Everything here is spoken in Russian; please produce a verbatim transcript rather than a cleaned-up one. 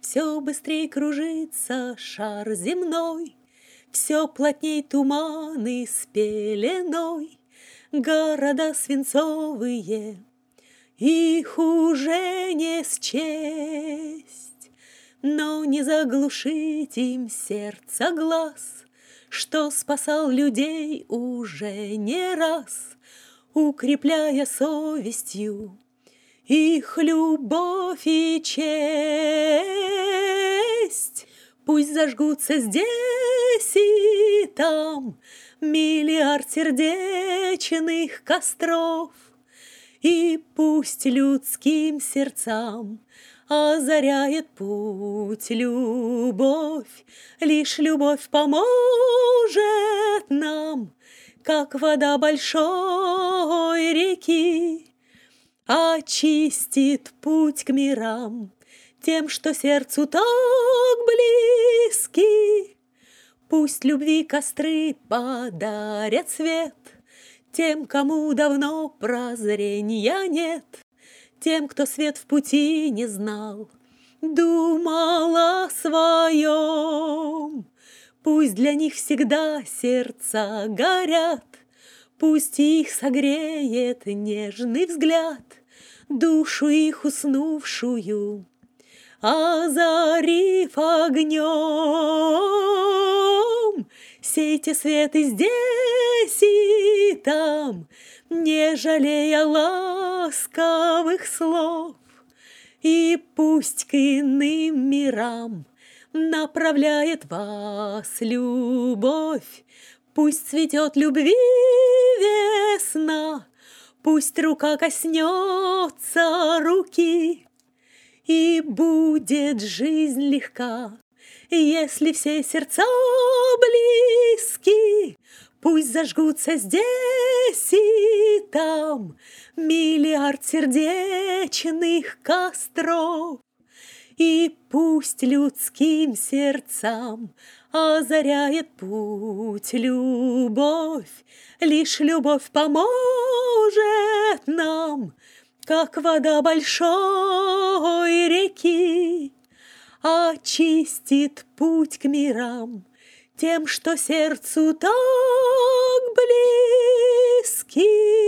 Все быстрей кружится шар земной, все плотней туманы с пеленой, города свинцовые, их уже не счесть. Но не заглушить им сердца глаз, что спасал людей уже не раз, укрепляя совестью их любовь и честь. Пусть зажгутся здесь и там миллиард сердечных костров, и пусть людским сердцам озаряет путь любовь. Лишь любовь поможет нам, как вода большой реки, очистит путь к мирам тем, что сердцу так близки. Пусть любви костры подарят свет тем, кому давно прозрения нет, тем, кто свет в пути не знал, думал о своем. Пусть для них всегда сердца горят, пусть их согреет нежный взгляд, душу их уснувшую озарив огнем. Сейте свет и здесь, и там, не жалея ласковых слов, и пусть к иным мирам направляет вас любовь. Пусть цветет любви весна, пусть рука коснется руки, и будет жизнь легка, если все сердца близки. Пусть зажгутся здесь и там миллиард сердечных костров, и пусть людским сердцам озаряет путь любовь. Лишь любовь поможет нам, как вода большой реки, очистит путь к мирам тем, что сердцу так близки.